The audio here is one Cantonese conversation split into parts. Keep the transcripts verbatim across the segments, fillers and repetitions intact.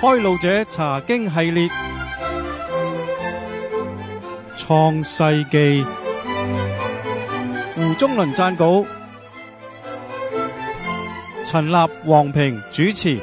開路者查經系列，創世記，胡宗麟撰稿，陳立、黃平主持。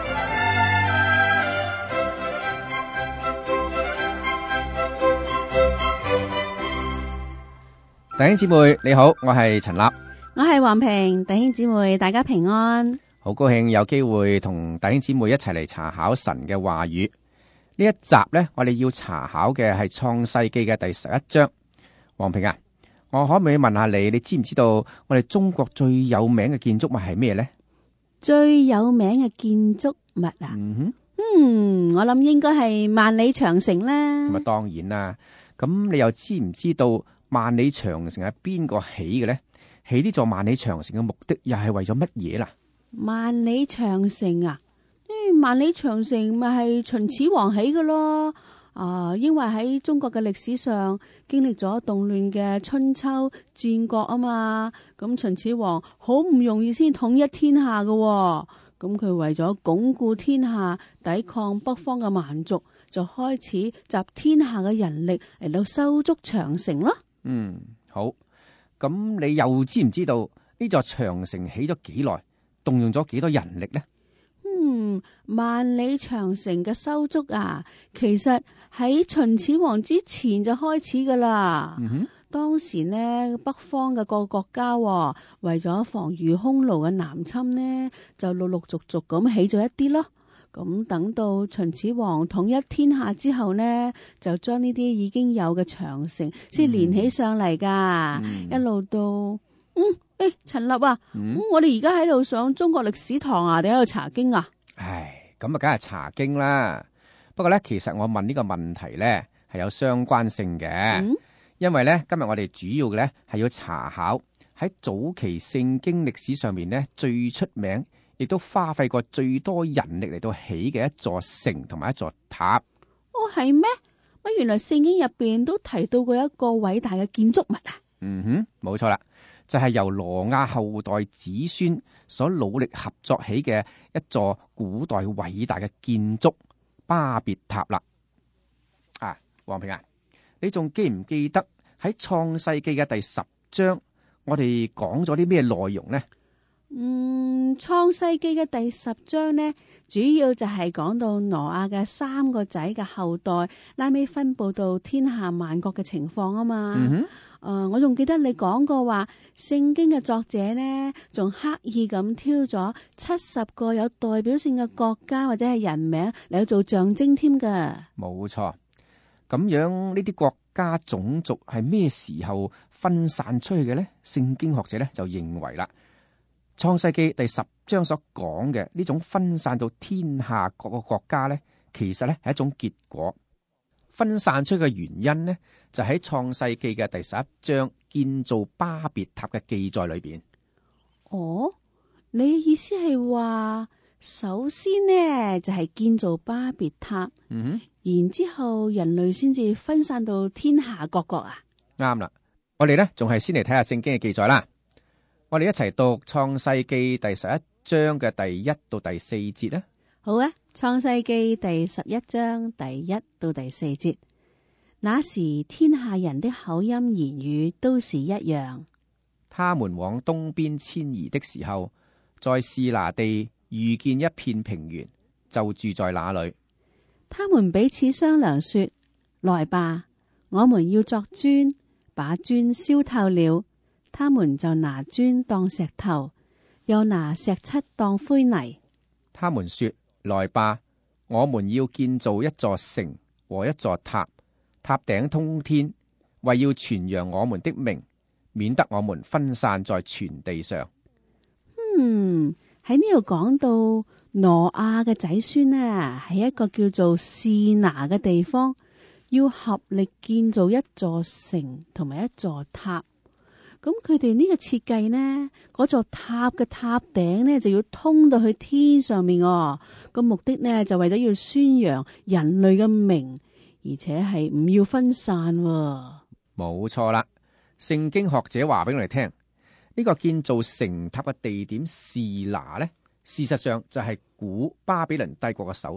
弟兄姊妹你好，我係陳立， 我係黃平。弟兄姊妹大家平安， 好高興有機會同弟兄姊妹一齊嚟查考神嘅話語。呢一集呢，我哋要查考嘅係創世記嘅第十一章。黃平啊，我可唔可以問下你，你知唔知道我哋中國最有名嘅建築物係咩呢？ 最有名嘅建築物啊？ 嗯哼， 嗯，我諗應該係萬里長城啦。 咁啊，當然啦。咁你又知唔知道萬里長城係邊個起嘅呢？起呢座萬里長城嘅目的又係為咗乜嘢啦？ 萬里長城啊，誒，萬里長城咪係秦始皇起嘅咯。啊，因為喺中國嘅歷史上經歷咗動亂嘅春秋戰國啊嘛，咁秦始皇好唔容易先統一天下嘅，咁佢為咗鞏固天下，抵抗北方嘅蠻族，就開始集天下嘅人力嚟到修築長城咯。 嗯，好。咁你又知唔知道呢座長城起咗幾耐，動用咗幾多人力呢？ 嗯，萬里長城嘅修築啊，其實喺秦始皇之前就開始噶啦。嗯哼，當時呢，北方嘅各個國家為咗防禦匈奴嘅南侵呢，就陸陸續續咁起咗一啲咯。咁等到秦始皇統一天下之後呢，就將呢啲已經有嘅長城先連起上嚟噶，嗯、一路到嗯誒陳立啊，嗯、我哋而家喺度上中國歷史堂啊，定喺度查經啊？ 唉，咁啊，梗係查經啦。不過咧，其實我問呢個問題咧係有相關性嘅，嗯、因為咧今日我哋主要嘅咧係要查考喺早期聖經歷史上面咧最出名，亦都花費過最多人力嚟到起嘅一座城同埋一座塔。 哦，係咩？乜原來聖經入邊都提到過一個偉大嘅建築物啊？ 嗯哼，冇錯啦，就係、是、由挪亞後代子孫所努力合作起嘅一座古代偉大嘅建築巴別塔啦。啊，黃平啊，你仲記唔記得喺創世記嘅第十章，我哋講咗啲咩內容呢？ 嗯，創世記嘅第十章呢，主要就係講到挪亞嘅三個仔嘅後代拉尾分佈到天下萬國嘅情況啊嘛。嗯哼，誒、呃，我仲記得你講過話，聖經嘅作者呢，仲刻意咁挑咗七十個有代表性嘅國家或者係人名嚟做象徵添噶。冇錯，咁樣呢啲國家種族係咩時候分散出去嘅呢？聖經學者呢就認為啦。創世記第十章所講嘅呢種分散到天下各個國家呢，其實呢係一種結果。分散出去嘅原因呢，就喺創世記嘅第十一章建造巴別塔嘅記載裏邊。 哦，你嘅意思係話，首先呢就係建造巴別塔，嗯哼，然之後人類先至分散到天下各國啊？ 啱啦，我哋呢仲係先嚟睇下聖經嘅記載啦。我哋一齊讀創世記第十一章嘅第一到第四節咧。 好啊，創世記第十一章第一到第四節。那時天下人的口音言語都是一樣。 他們往東邊遷移的時候，在示拿地遇見一片平原，就住在那裏。 他們彼此商量說：來吧，我們要作磚，把磚燒透了。他們就拿磚當石頭，又拿石漆當灰泥。 他們說：來吧，我們要建造一座城和一座塔，塔頂通天，為要傳揚我們的名，免得我們分散在全地上。 嗯，喺呢度講到挪亞嘅仔孫啊，喺一個叫做示拿嘅地方，要合力建造一座城同埋一座塔。咁佢哋呢個設計呢，嗰座塔嘅塔頂呢就要通到去天上面哦。個目的呢就為咗要宣揚人類嘅名，而且係唔要分散。 冇錯啦，聖經學者話俾我哋聽，呢個建造城塔嘅地點示拿呢，事實上就係古巴比倫帝國嘅首都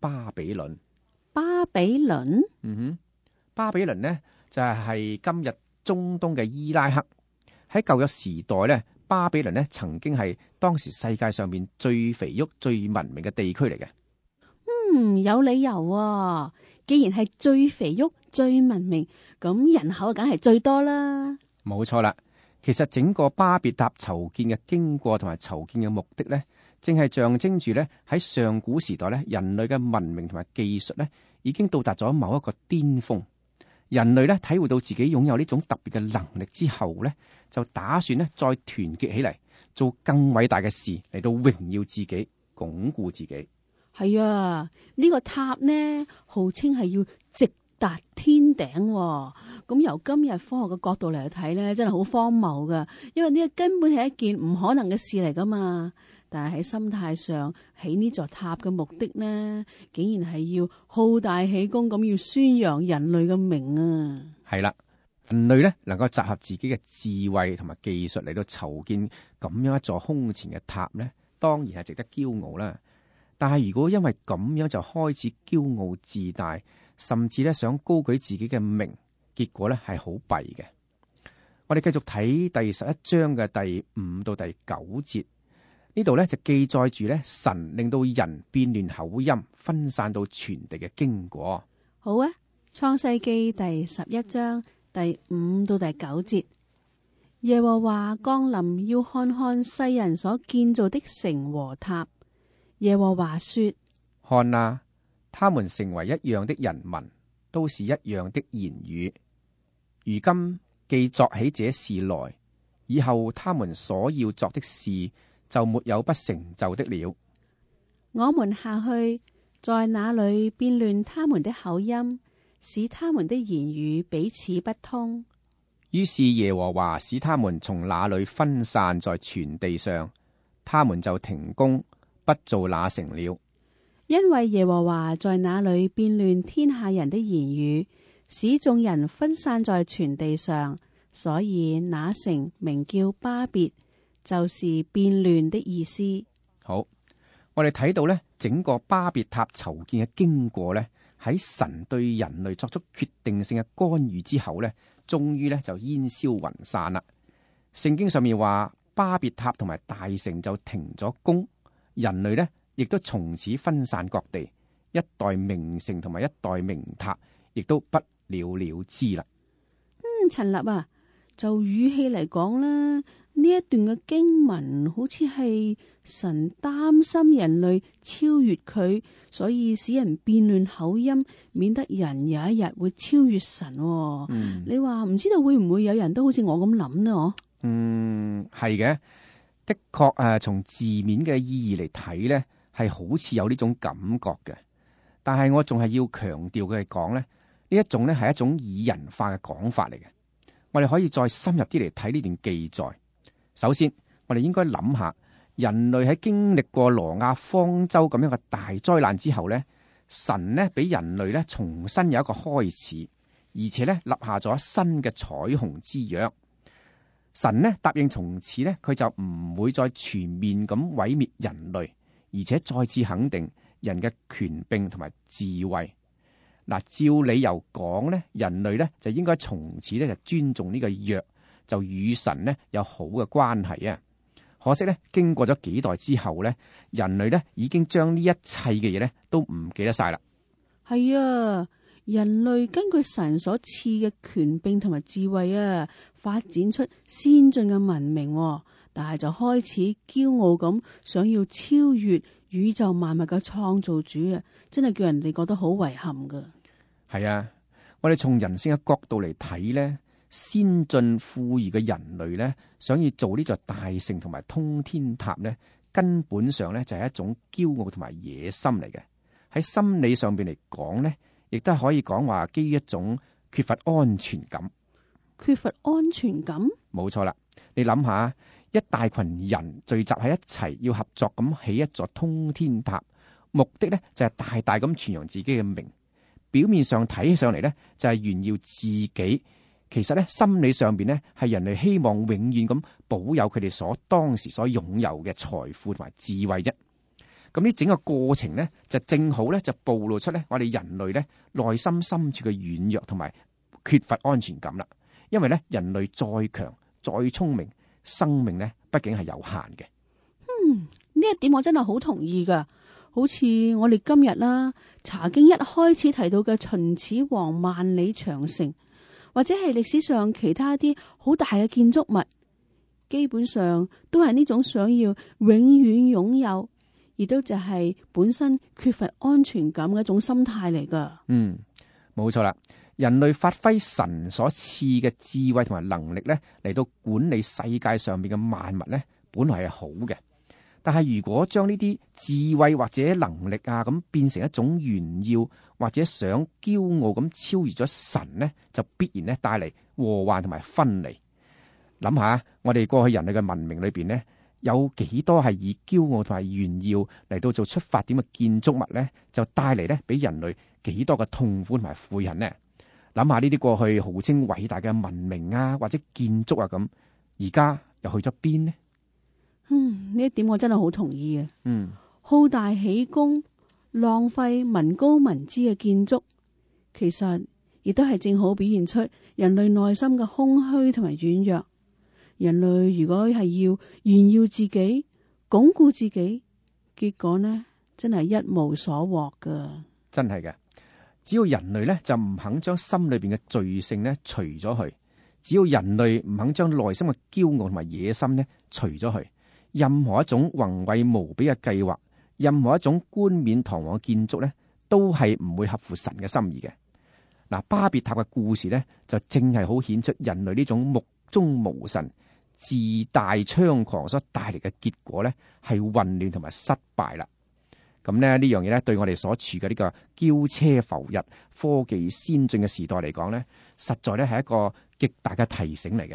巴比倫。 巴比倫， 嗯哼，巴比倫呢就係今日中東嘅伊拉克。喺舊約時代咧，巴比倫呢曾經係當時世界上面最肥沃、最文明嘅地區嚟嘅。 嗯，有理由啊。既然係最肥沃、最文明，咁人口梗係最多啦。 冇錯啦。其實整個巴別塔籌建嘅經過同埋籌建嘅目的呢，正係象徵住咧喺上古時代咧，人類嘅文明同埋技術咧已經到達咗某一個巔峰。人類咧體會到自己擁有呢種特別嘅能力之後咧，就打算咧再團結起嚟，做更偉大嘅事嚟到榮耀自己、鞏固自己。 係啊，呢個塔呢，號稱係要直達天頂喎。咁由今日科學嘅角度嚟睇呢，真係好荒謬噶，因為呢個根本係一件唔可能嘅事嚟噶嘛。但係喺心態上，起呢座塔嘅目的呢，竟然係要好大喜功咁要宣揚人類嘅名啊！ 係啦，人類咧能夠集合自己嘅智慧同埋技術嚟到籌建咁樣一座空前嘅塔呢，當然係值得驕傲啦。但係如果因為咁樣就開始驕傲自大，甚至咧想高舉自己嘅名，結果咧係好弊嘅。我哋繼續睇第十一章嘅第五到第九節。呢度咧就記載住咧神令到人變亂口音，分散到全地嘅經過。 好啊，創世記第十一章第五到第九節，耶和華降臨要看看世人所建造的城和塔。耶和華說： 看啊，他們成為一樣的人民，都是一樣的言語。如今既作起這事來，以後他們所要作的事就沒有不成就的了。 我們下去，在那裏變亂他們的口音，使他們的言語彼此不通。 於是耶和華使他們從那裏分散在全地上，他們就停工，不做那城了。 因為耶和華在那裏變亂天下人的言語，使眾人分散在全地上，所以那城名叫巴別，就是變亂的意思。 好，我哋睇到咧，整個巴別塔籌建嘅經過咧，喺神對人類作出決定性嘅干預之後咧，終於咧就煙消雲散啦。聖經上面話，巴別塔同埋大城就停咗工，人類咧亦都從此分散各地，一代名城同埋一代名塔，亦都不了了之啦。 嗯，陳立啊，就語氣嚟講啦。呢一段嘅經文好似係神擔心人類超越佢，所以使人變亂口音，免得人有一日會超越神。嗯、你話唔知道會唔會有人都好似我咁諗呢？哦， 嗯，係嘅，的確誒，從字面嘅意義嚟睇呢，係好似有呢種感覺嘅。但係我仲係要強調嘅係講呢，呢一種呢係一種擬人化嘅講法嚟嘅。我哋可以再深入啲嚟睇呢段記載。首先，我哋應該諗下，人類喺經歷過挪亞方舟咁樣嘅大災難之後呢，神呢俾人類呢重新有一個開始，而且呢立下咗新嘅彩虹之約。神呢答應從此呢，佢就唔會再全面咁毀滅人類，而且再次肯定人嘅權柄同埋智慧。嗱，照理由講呢，人類呢就應該從此呢就尊重呢個約，就與神呢有好嘅關係啊！可惜呢，經過咗幾代之後呢，人類呢已經將呢一切嘅嘢呢都唔記得晒啦。 係啊，人類根據神所賜嘅權柄同埋智慧啊，發展出先進嘅文明，但係就開始驕傲咁想要超越宇宙萬物嘅創造主啊！真係叫人哋覺得好遺憾噶。 係啊，我哋從人性嘅角度嚟睇呢，先進富裕嘅人類呢，想要做呢座大城同埋通天塔呢，根本上呢就係一種驕傲同埋野心嚟嘅。喺心理上邊嚟講呢，亦都可以講話基於一種缺乏安全感。 缺乏安全感？冇錯啦，你諗下，一大群人聚集喺一齊，要合作咁起一座通天塔，目的呢就係大大咁傳揚自己嘅名。表面上睇起上嚟呢，就係炫耀自己，其實呢，心理上邊呢，係人類希望永遠咁保有佢哋所當時所擁有嘅財富同埋智慧啫。 咁呢整個過程咧，就正好咧就暴露出咧我哋人類咧內心深處嘅軟弱同埋缺乏安全感啦。因為咧人類再強再聰明，生命咧畢竟係有限嘅。 嗯，呢一點我真係好同意噶。好似我哋今日啦，查經一開始提到嘅秦始皇萬里長城，或者係歷史上其他啲好大嘅建築物，基本上都係呢種想要永遠擁有，亦都就係本身缺乏安全感嘅一種心態嚟噶。 嗯，冇錯啦。人類發揮神所賜嘅智慧同埋能力咧，嚟到管理世界上面嘅萬物咧，本來係好嘅。但係如果將呢啲智慧或者能力啊咁變成一種炫耀或者想驕傲咁超越咗神呢，就必然咧帶嚟禍患同埋分離。諗下我哋過去人類嘅文明裏邊呢，有幾多係以驕傲同埋炫耀嚟到做出發點嘅建築物呢，就帶嚟咧俾人類幾多嘅痛苦同埋悔恨呢？諗下呢啲過去號稱偉大嘅文明啊或者建築啊咁，而家又去咗邊呢？ 嗯，呢一點我真係好同意啊。 嗯， 好大喜功，浪費民高民脂嘅建築，其實亦都係正好表現出人類內心嘅空虛同埋軟弱。人類如果係要炫耀自己、鞏固自己，結果呢真係一無所獲噶。 真係嘅，只要人類咧就唔肯將心裏邊嘅罪性咧除咗去，只要人類唔肯將內心嘅驕傲同埋野心咧除咗去，任何一種宏偉無比嘅計劃，任何一種冠冕堂皇嘅建築咧，都係唔會合乎神嘅心意嘅。嗱，巴別塔嘅故事咧，就正係好顯出人類呢種目中無神、自大猖狂所帶嚟嘅結果咧，係混亂同埋失敗啦。咁咧呢樣嘢咧，對我哋所處嘅呢個驕奢浮逸、科技先進嘅時代嚟講咧，實在咧係一個極大嘅提醒嚟嘅。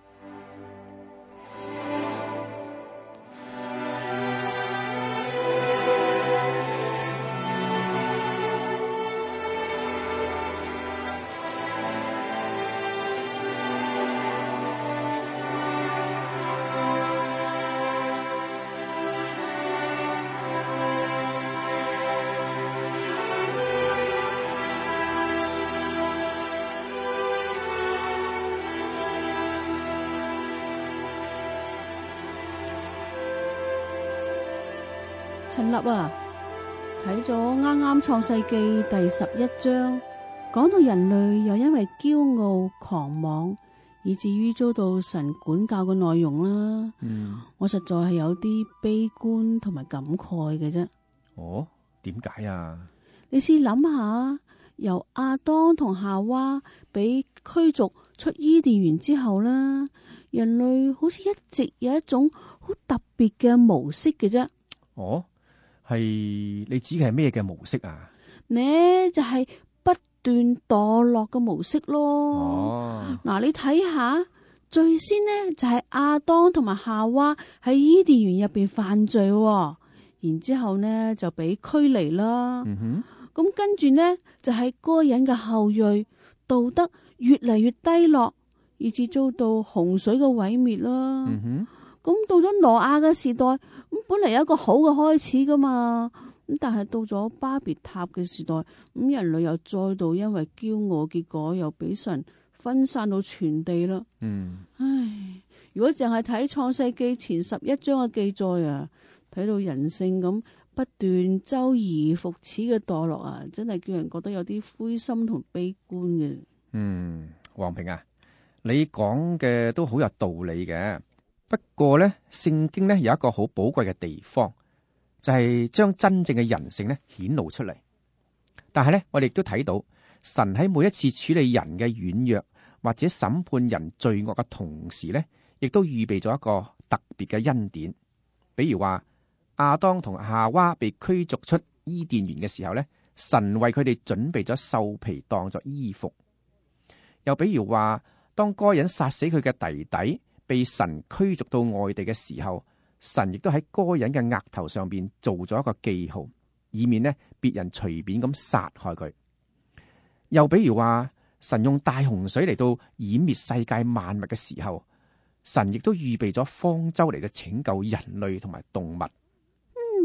陳立啊，睇咗啱啱創世記第十一章，講到人類又因為驕傲狂妄，以至於遭到神管教嘅內容啦。嗯，我實在係有啲悲觀同埋感慨嘅啫。 哦，點解啊？ 你試諗下，由亞當同夏娃俾驅逐出伊甸園之後啦，人類好似一直有一種好特別嘅模式嘅啫。 哦。係你指嘅係咩嘅模式啊？ 呢就係、是、不斷墮落嘅模式咯。 哦， 嗱，你睇下，最先呢就係亞當同埋夏娃喺伊甸園入邊犯罪，然之後呢就俾驅離啦。嗯哼，咁跟住呢就係該隱嘅後裔，道德越嚟越低落，以致遭到洪水嘅毀滅啦。嗯哼，咁到咗挪亞嘅時代。咁本嚟有一個好嘅開始噶嘛，咁但係到咗巴別塔嘅時代，咁人類又再度因為驕傲，結果又俾神分散到全地啦。嗯，唉，如果淨係睇創世記前十一章嘅記載啊，睇到人性咁不斷周而復始嘅墮落啊，真係叫人覺得有啲灰心同悲觀嘅。 嗯，黃平啊，你講嘅都好有道理嘅。不過咧，聖經咧有一個好寶貴嘅地方，就係將真正嘅人性咧顯露出嚟。但係咧，我哋亦都睇到神喺每一次處理人嘅軟弱或者審判人罪惡嘅同時咧，亦都預備咗一個特別嘅恩典。比如話亞當同夏娃被驅逐出伊甸園嘅時候咧，神為佢哋準備咗獸皮當作衣服。又比如話，當該隱殺死佢嘅弟弟，被神驅逐到外地嘅時候，神亦都喺該隱嘅額頭上邊做咗一個記號，以免呢別人隨便咁殺害佢。又比如話，神用大洪水嚟到淹滅世界萬物嘅時候，神亦都預備咗方舟嚟到拯救人類同埋動物。 嗯，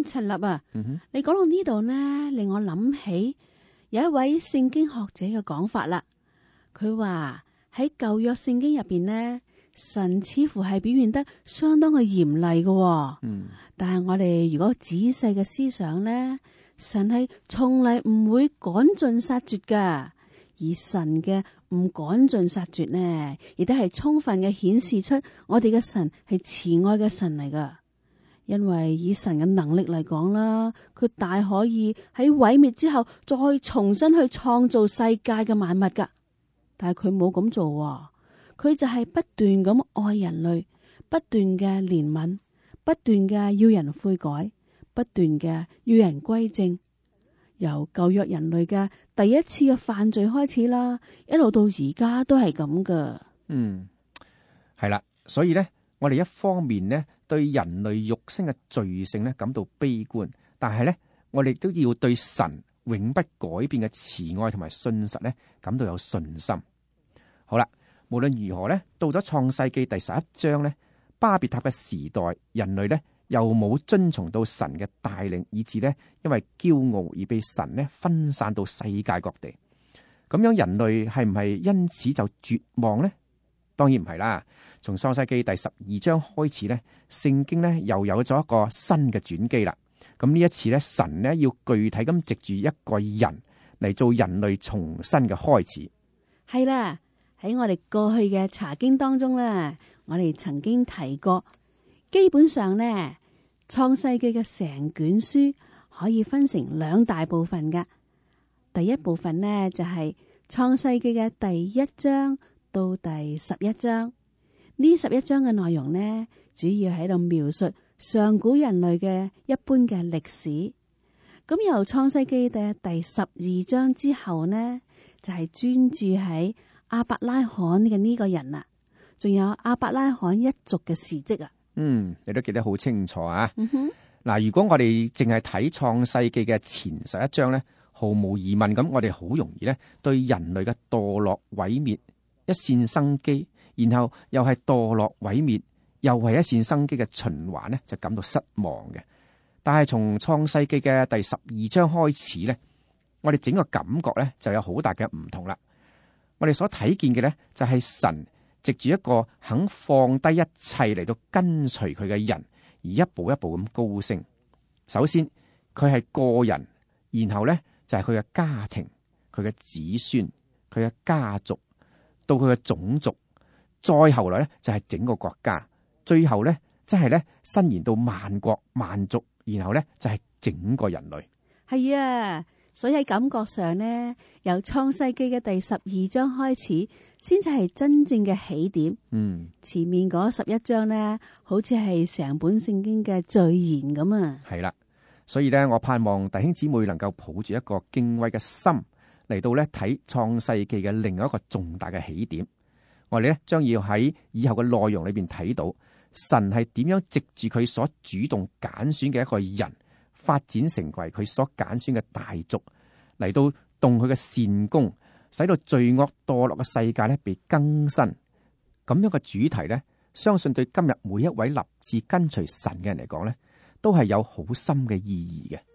陳立啊， 嗯哼， 你講到呢度呢，令我諗起有一位聖經學者嘅講法啦。佢話喺舊約聖經入邊呢，神似乎係表現得相當嘅嚴厲嘅。 嗯， 但係我哋如果仔細嘅思想呢，神係從嚟唔會趕盡殺絕噶，而神嘅唔趕盡殺絕呢，亦都係充分嘅顯示出我哋嘅神係慈愛嘅神嚟噶。因為以神嘅能力嚟講啦，佢大可以喺毀滅之後再重新去創造世界嘅萬物噶，但係佢冇咁做喎，佢就係不斷咁愛人類，不斷嘅憐憫，不斷嘅要人悔改，不斷嘅要人歸正。由舊約人類嘅第一次嘅犯罪開始啦，一路到而家都係咁噶。 嗯，係啦，所以咧，我哋一方面咧對人類肉身嘅罪性咧感到悲觀，但係咧我哋都要對神永不改變嘅慈愛同埋信實咧感到有信心。好啦，無論如何咧，到咗創世記第十一章咧，巴別塔嘅時代，人類咧又冇遵從到神嘅帶領，以致咧因為驕傲而被神咧分散到世界各地。咁樣人類係唔係因此就絕望呢？當然唔係啦。從創世記第十二章開始咧，聖經咧又有咗一個新嘅轉機啦。咁呢一次咧，神咧要具體咁藉住一個人嚟做人類重新嘅開始。 係啦，喺我哋過去嘅查經當中咧，我哋曾經提過，基本上咧創世記嘅成卷書可以分成兩大部分噶。第一部分呢，就係創世記嘅第一章到第十一章。呢十一章嘅內容呢，主要喺度描述上古人類嘅一般嘅歷史。咁由創世記嘅第十二章之後呢，就係專注喺亞伯拉罕嘅呢個人啊，仲有亞伯拉罕一族嘅事跡啊。 嗯，你都記得好清楚啊。 嗯哼， 嗱，如果我哋淨係睇創世記嘅前十一章咧，毫無疑問咁，我哋好容易咧對人類嘅墮落毀滅一線生機，然後又係墮落毀滅，又係一線生機嘅循環咧，就感到失望嘅。但係從創世記嘅第十二章開始咧，我哋整個感覺咧就有好大嘅唔同啦。我哋所睇見嘅咧就係神藉住一個肯放低一切嚟到跟隨佢嘅人，而一步一步咁高升。首先佢係個人，然後咧就係佢嘅家庭、佢嘅子孫、佢嘅家族，到佢嘅種族，再後來咧就係整個國家，最後咧即係咧伸延到萬國萬族，然後咧就係整個人類。 係啊，所以喺感覺上呢，由創世記嘅第十二章開始，先至係真正嘅起點。 嗯， 前面嗰十一章呢，好似係成本聖經嘅序言咁啊。 係啦，所以咧，我盼望弟兄姊妹能夠抱住一個敬畏嘅心嚟到咧睇創世記嘅另外一個重大嘅起點。我哋咧將要喺以後嘅內容裏邊睇到神係點樣藉住佢所主動揀選嘅一個人，發展成為佢所揀選嘅大族，嚟到動佢嘅善功，使到罪惡墮落嘅世界咧被更新。咁樣嘅主題咧，相信對今日每一位立志跟隨神嘅人嚟講咧，都係有好深嘅意義嘅。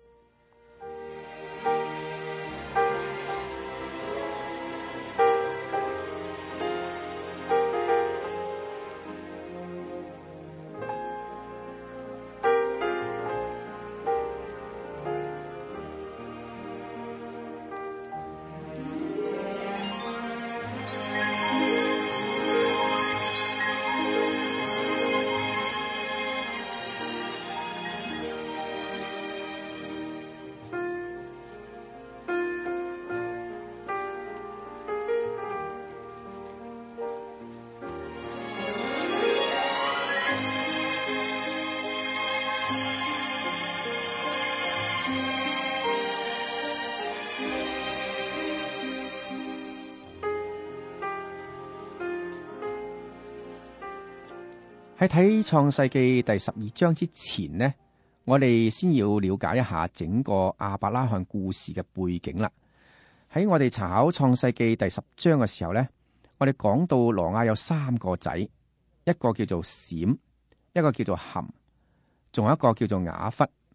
喺睇創世記第十二章之前呢，我哋先要了解一下整個亞伯拉罕故事嘅背景啦。喺我哋查考創世記第十章嘅時候呢，我哋講到挪亞有三個仔，一個叫做閃，一個叫做含，仲有一個叫做雅弗。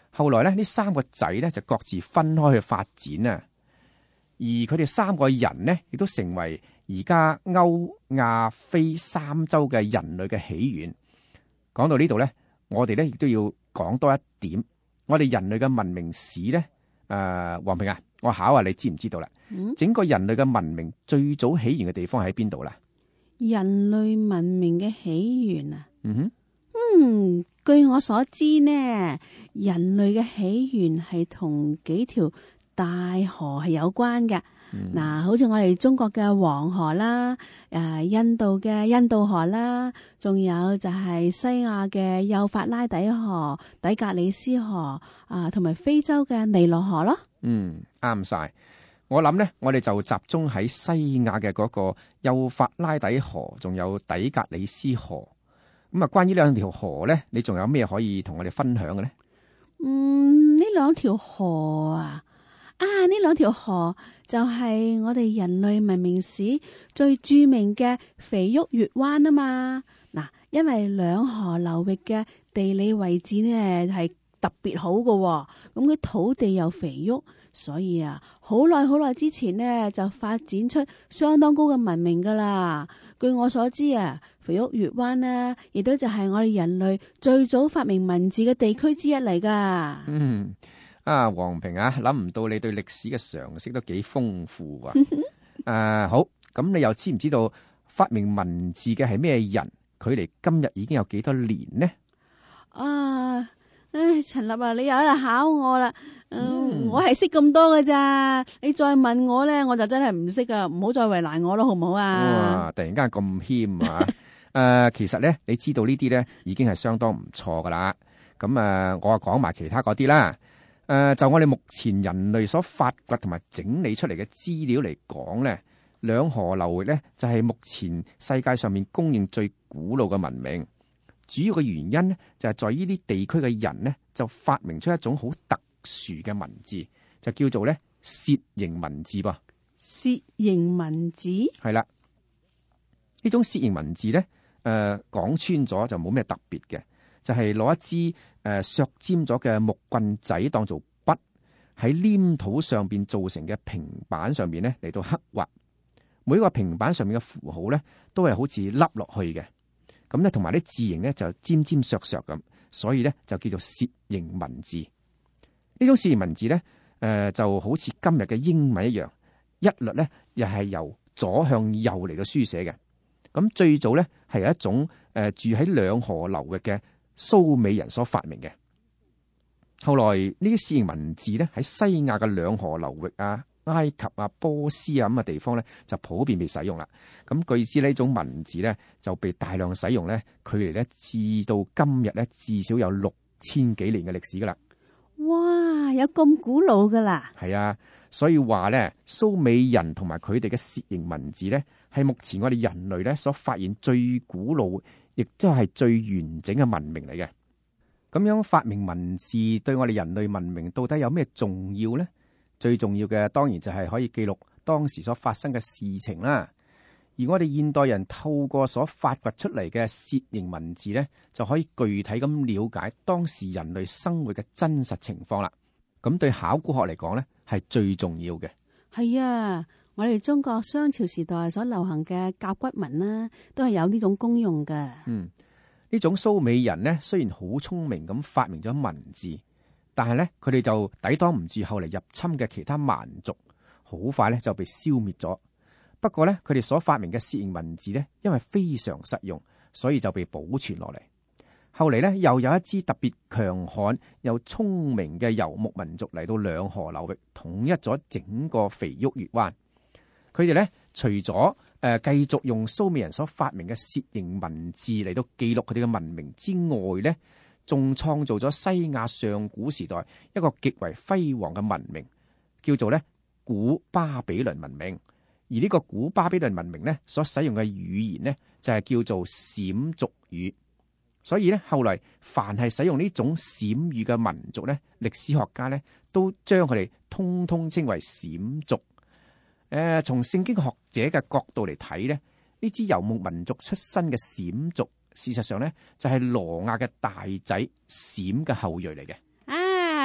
後來咧，呢三個仔咧就各自分開去發展啊。而佢哋三個人呢，亦都成為而家歐亞非三洲嘅人類嘅起源。講到呢度咧，我哋咧亦都要講多一點，我哋人類嘅文明史咧，誒、呃，黃平啊，我考下你知唔知道啦？嗯、整個人類嘅文明最早起源嘅地方喺邊度啦？ 人類文明嘅起源啊？ 嗯哼， 嗯，據我所知呢，人類嘅起源係同幾條大河係有關嘅。嗱、嗯，好似我哋中國嘅黃河啦，誒，印度嘅印度河啦，仲有就係西亞嘅幼發拉底河、底格里斯河啊，同埋非洲嘅尼羅河咯。嗯， 啱晒。我諗咧，我哋就集中喺西亞嘅嗰個幼發拉底河，仲有底格里斯河。咁啊，關於呢兩條河咧，你仲有咩可以同我哋分享嘅咧？ 嗯，呢兩條河啊。啊！呢兩條河就係我哋人類文明史最著名嘅肥沃月灣啊嘛。嗱，因為兩河流域嘅地理位置呢係特別好嘅，咁佢土地又肥沃，所以啊，好耐好耐之前呢就發展出相當高嘅文明噶啦。據我所知啊，肥沃月灣呢亦都就係我哋人類最早發明文字嘅地區之一嚟噶。 嗯。啊，黃平啊，諗唔到你對歷史嘅常識都幾豐富啊！誒、啊，好，咁你又知唔知道發明文字嘅係咩人？佢離今日已經有幾多年呢？ 啊，唉，陳立啊，你又喺度考我啦！嗯，我係識咁多㗎咋？你再問我咧，我就真係唔識啊！唔好再為難我咯，好唔好啊？ 哇，突然間咁謙啊！誒、啊，其實咧，你知道呢啲咧，已經係相當唔錯噶啦。咁啊，我啊講埋其他嗰啲啦。誒、呃，就我哋目前人類所發掘同埋整理出嚟嘅資料嚟講咧，兩河流域咧就係、是、目前世界上面公認最古老嘅文明。主要嘅原因咧就係、是、在於呢啲地區嘅人咧就發明出一種好特殊嘅文字，就叫做咧楔形文字噃。 楔形文字係啦，呢種楔形文字咧，誒、呃、講穿咗就冇咩特別嘅。就係、是、攞一支誒削尖咗嘅木棍仔當做筆，喺黏土上邊做成嘅平板上面咧嚟到刻畫。每一個平板上面嘅符號咧都係好似凹落去嘅，咁咧同埋啲字形咧就尖尖削削咁，所以咧就叫做楔形文字。呢種楔形文字咧，誒、呃、就好似今日嘅英文一樣，一律咧又係由左向右嚟到書寫嘅。咁最早咧係有一種誒、呃、住喺兩河流域嘅蘇美人所發明嘅。後來呢啲楔形文字咧喺西亞嘅兩河流域啊、埃及啊、波斯啊咁嘅地方咧就普遍被使用啦。咁據知呢種文字咧就被大量使用咧，距離咧至到今日咧至少有六千幾年嘅歷史噶啦。 哇，有咁古老噶啦？係啊，所以話咧蘇美人同埋佢哋嘅楔形文字咧係目前我哋人類咧所發現最古老，亦都係最完整嘅文明嚟嘅。咁樣發明文字對我哋人類文明到底有咩重要呢？最重要嘅當然就係可以記錄當時所發生嘅事情啦。而我哋現代人透過所發掘出嚟嘅楔形文字呢，就可以具體咁了解當時人類生活嘅真實情況啦。咁對考古學嚟講呢，係最重要嘅。 係啊，我哋中國商朝時代所流行嘅甲骨文啦，都係有呢種功用嘅。 嗯，呢種蘇美人呢，雖然好聰明咁發明咗文字，但係呢，佢哋就抵擋唔住後嚟入侵嘅其他蠻族，好快呢就被消滅咗。不過呢，佢哋所發明嘅楔形文字呢，因為非常實用，所以就被保存落嚟。後嚟呢，又有一支特別強悍又聰明嘅游牧民族嚟到兩河流域，統一咗整個肥沃月灣。佢哋呢，除咗誒、呃、繼續用蘇美人所發明嘅楔形文字嚟到記錄佢哋嘅文明之外呢，仲創造咗西亞上古時代一個極為輝煌嘅文明，叫做呢古巴比倫文明。而呢個古巴比倫文明呢，所使用嘅語言呢，就係叫做閃族語。所以呢，後來凡係使用呢種閃語嘅民族呢，歷史學家呢都將佢哋通通稱為閃族。誒、呃，從聖經學者嘅角度嚟睇呢，呢支游牧民族出身嘅閃族，事實上呢，就係羅亞嘅大仔閃嘅後裔嚟嘅。 啊，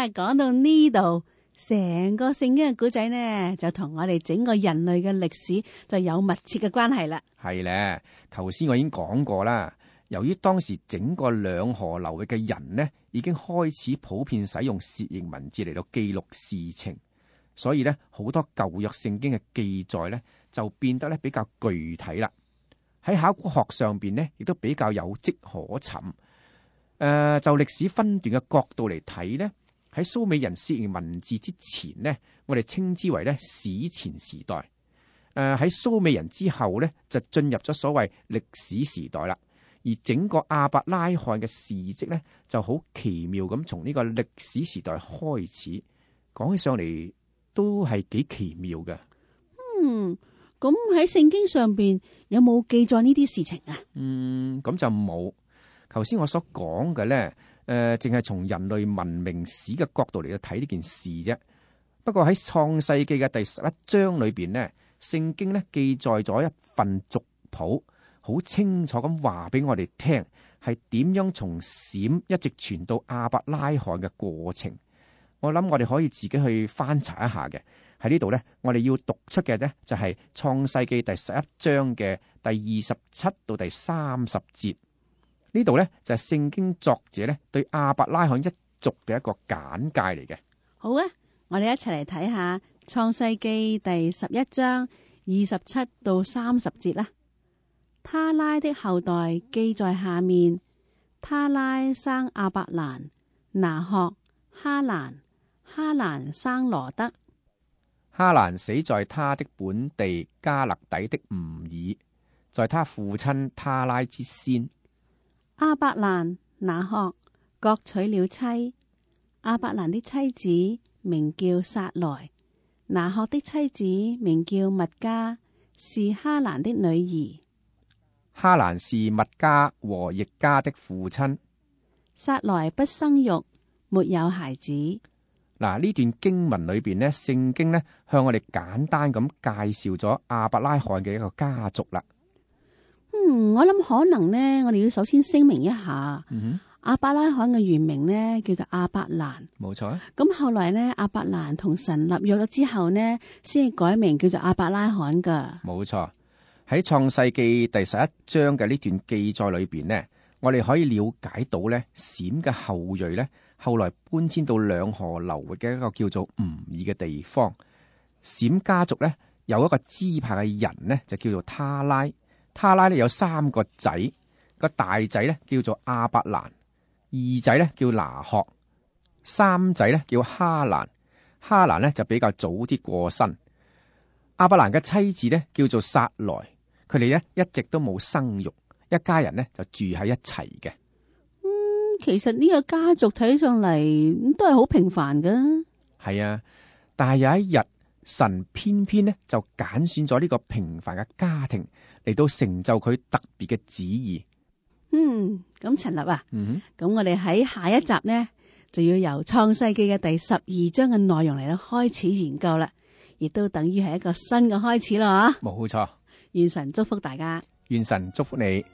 啦，講到呢度，成個聖經嘅古仔呢，就同我哋整個人類嘅歷史就有密切嘅關係啦。 係咧，頭先我已經講過啦。由於當時整個兩河流域嘅人呢，已經開始普遍使用楔形文字嚟到記錄事情，所以呢，好多舊約聖經嘅記載呢，就變得咧比較具體啦。喺考古學上邊呢，亦都比較有跡可尋。誒、呃，就歷史分段嘅角度嚟睇呢，喺蘇美人楔形文字之前呢，我哋稱之為咧史前時代。誒、呃，喺蘇美人之後呢，就進入咗所謂歷史時代啦。而整個亞伯拉罕嘅事蹟呢，就好奇妙咁，從呢個歷史時代開始講起上嚟，都係幾奇妙嘅。 嗯，咁喺聖經上邊有冇記載呢啲事情啊？嗯， 咁就冇。頭先我所講嘅呢，誒、呃，淨係從人類文明史嘅角度嚟到睇呢件事啫。不過喺創世紀嘅第十一章裏邊呢，聖經呢記載咗一份族譜。好清楚咁話俾我哋聽，係點樣從閃一直傳到亞伯拉罕嘅過程。我諗我哋可以自己去翻查一下嘅。喺呢度呢，我哋要讀出嘅呢，就係創世紀第十一章嘅第二十七到第三十節。呢度呢，就係聖經作者呢對亞伯拉罕一族嘅一個簡介嚟嘅。 好啊，我哋一齊嚟睇下創世紀第十一章二十七到三十節啦。他拉的後代記在下面：他拉生亞伯蘭、拿鶴、哈蘭，哈蘭生羅德。 哈蘭死在他的本地加勒底的吾爾，在他父親他拉之先。 亞伯蘭、拿鶴各娶了妻。亞伯蘭的妻子名叫撒萊，拿鶴的妻子名叫密加，是哈蘭的女兒。 哈蘭是密加和易加的父親。 撒萊不生育，沒有孩子。 嗱，呢段經文裏邊呢，聖經呢向我哋簡單咁介紹咗亞伯拉罕嘅一個家族啦。 嗯，我諗可能呢，我哋要首先聲明一下，嗯、哼亞伯拉罕嘅原名呢叫做亞伯蘭， 冇錯。 咁後來呢，亞伯蘭同神立約咗之後呢，先係改名叫做亞伯拉罕噶。 冇錯。喺創世記第十一章嘅呢段記載裏邊呢，我哋可以了解到呢，閃嘅後裔呢，後來搬遷到兩河流域嘅一個叫做吾爾嘅地方。閃家族呢，有一個支派嘅人呢，就叫做他拉。他拉呢有三個仔，個大仔呢叫做亞伯蘭，二仔呢叫拿鶴，三仔呢叫哈蘭。哈蘭呢就比較早啲過身。亞伯蘭嘅妻子呢叫做撒萊。佢哋咧一直都冇生育，一家人咧就住喺一齊嘅。 嗯，其實呢個家族睇上嚟都係好平凡噶。 係啊，但係有一日，神偏偏咧就揀選咗呢個平凡嘅家庭嚟到成就佢特別嘅旨意。 嗯，咁陳立啊， 嗯哼， 咁我哋喺下一集呢，就要由創世記嘅第十二章嘅內容嚟到開始研究啦，亦都等於係一個新嘅開始啦。吓， 冇錯。 願神祝福大家， 願神祝福你。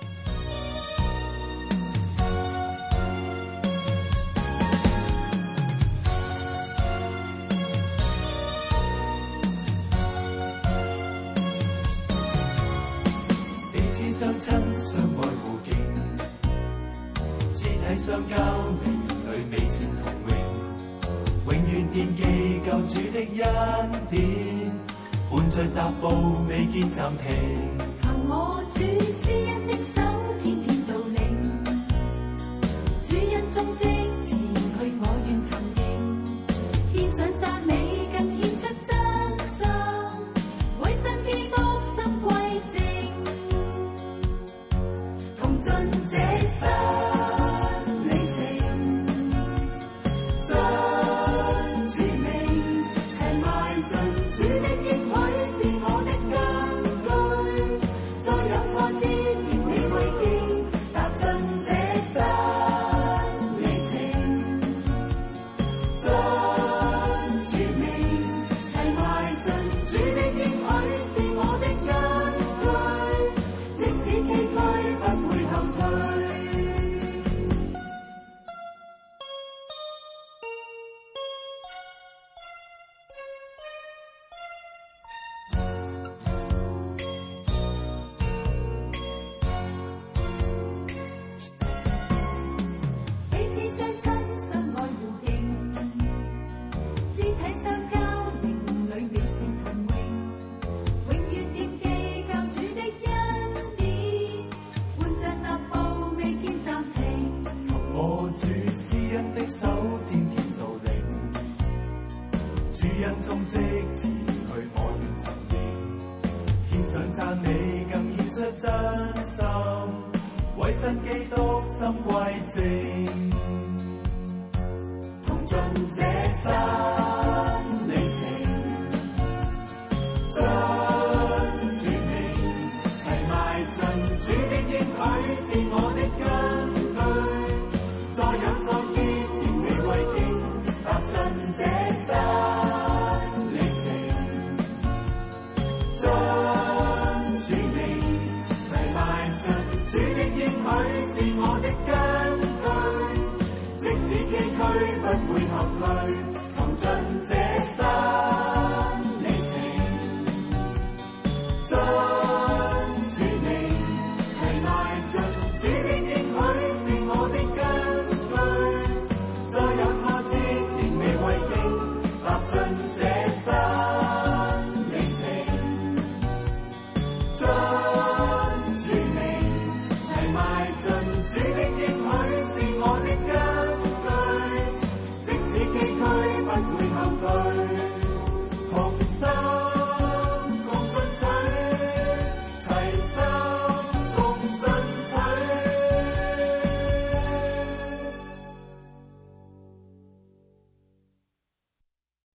彼此相親相愛互敬，肢體相交，靈裏美善同榮，永遠惦記救主的恩典。伴着踏步，未見暫停。 憑我主施恩的手，天天到領。主恩中即前去，我願尋認。獻上讚美，更獻出真心，委身基督心歸正。同進這生里程，盡使命，齊邁進主的應許。 是我的根據，即使崎嶇不會後退。 即前去我願尋認，獻上讚美更獻出真心，為真基督心歸正，同進這生里程，將主名齊邁進，主的應許是我的根據，再有挫折仍未畏驚，踏進這生里程，將主名齊邁進，主的應許是我的根據，即使崎嶇不會後退，同進這生里程，將主名齊邁進，主的應許是我的根據，再有挫折仍未畏驚，踏進這生里程，將主名齊邁進，主的應